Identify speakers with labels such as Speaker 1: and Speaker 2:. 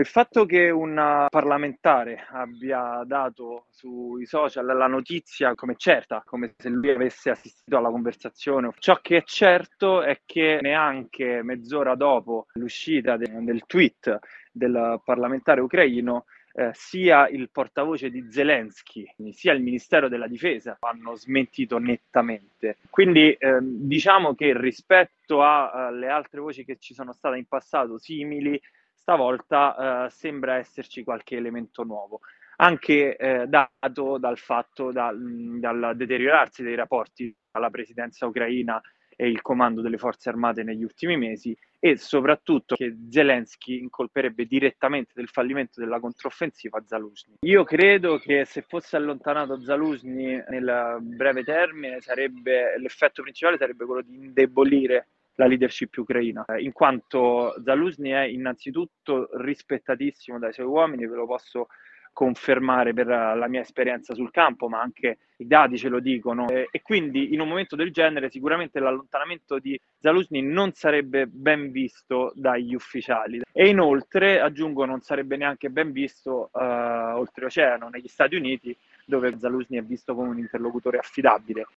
Speaker 1: il fatto che un parlamentare abbia dato sui social la notizia come certa, come se lui avesse assistito alla conversazione, ciò che è certo è che neanche mezz'ora dopo l'uscita del tweet del parlamentare ucraino, sia il portavoce di Zelensky, sia il Ministero della Difesa hanno smentito nettamente. Quindi diciamo che rispetto alle altre voci che ci sono state in passato simili, stavolta sembra esserci qualche elemento nuovo, anche dato dal fatto dal deteriorarsi dei rapporti tra la presidenza ucraina e il comando delle forze armate negli ultimi mesi, e soprattutto che Zelensky incolperebbe direttamente del fallimento della controffensiva Zaluzhny. Io credo che se fosse allontanato Zaluzhny nel breve termine, l'effetto principale sarebbe quello di indebolire la leadership ucraina, in quanto Zaluzhny è innanzitutto rispettatissimo dai suoi uomini, ve lo posso confermare per la mia esperienza sul campo, ma anche i dati ce lo dicono, e quindi in un momento del genere sicuramente l'allontanamento di Zaluzhny non sarebbe ben visto dagli ufficiali, e inoltre, aggiungo, non sarebbe neanche ben visto oltreoceano, negli Stati Uniti, dove Zaluzhny è visto come un interlocutore affidabile.